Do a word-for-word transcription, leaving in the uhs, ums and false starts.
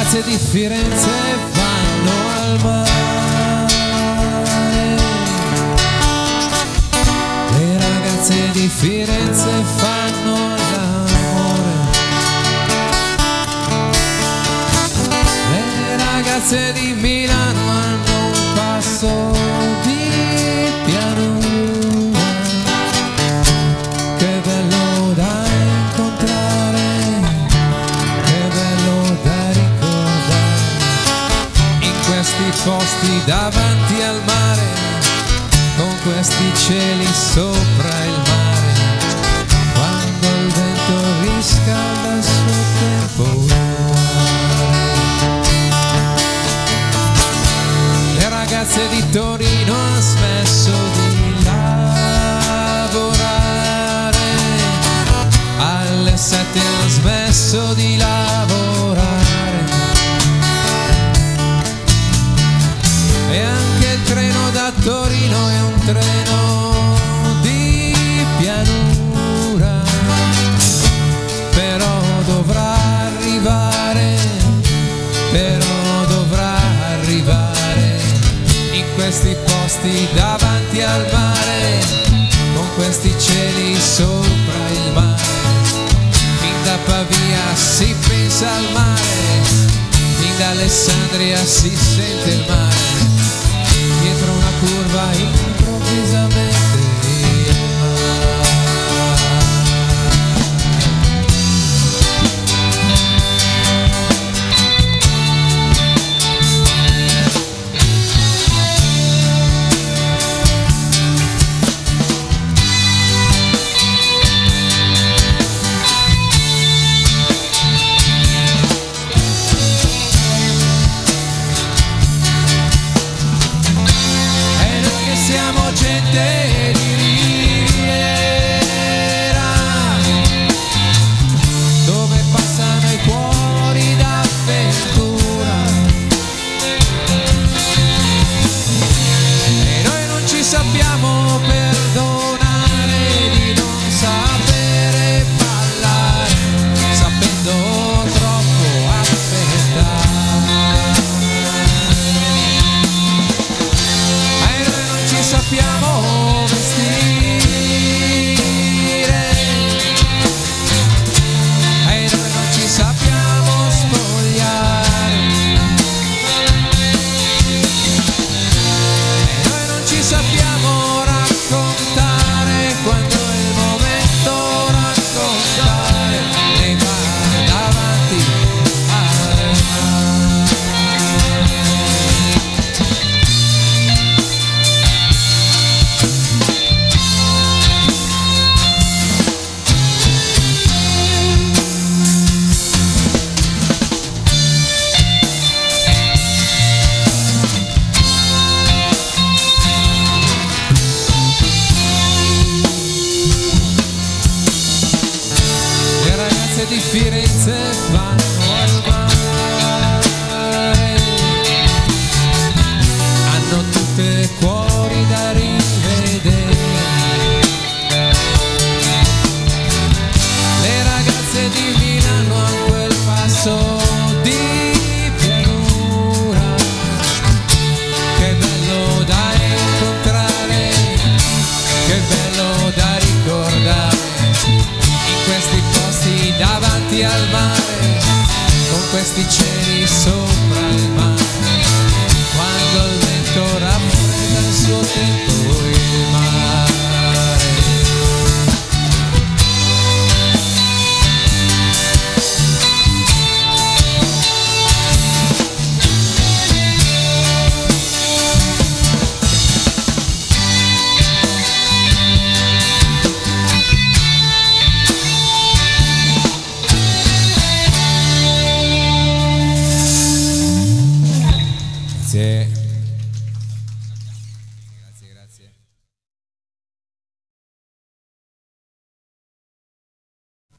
ragazze di Firenze vanno al mare, le ragazze di Firenze fanno l'amore, le ragazze di Milano hanno un passo di pianura, che bello da incontrare, che bello da ricordare, in questi posti davanti al mare, con questi cieli sopra il mare, quando il vento riscalda il suo temporale. Le ragazze di Torino hanno smesso di lavorare, alle sette hanno smesso di lavorare, e anche il treno da Torino è un treno di pianura, però dovrà arrivare, però dovrà arrivare in questi posti davanti al mare, con questi cieli sopra il mare. Fin da Pavia si pensa al mare, fin da Alessandria si sente il mare, dietro una curva improvvisamente il mare. Siamo gente di riviera, dove passano i cuori d'avventura, e noi non ci sappiamo perdonare di non sapere ballare, sapendo troppo aspettare. Sappiamo vestire, e noi non ci sappiamo spogliare, e noi non ci sappiamo raccontare, quando è il momento raccontare, e va davanti al mare. Di Firenze vanno al mare, hanno tutte cuori da rivedere, le ragazze di Milano hanno quel passo di pianura, che bello da incontrare, che bello da ricordare, in questi posti davanti al mare, con questi cieli sopra il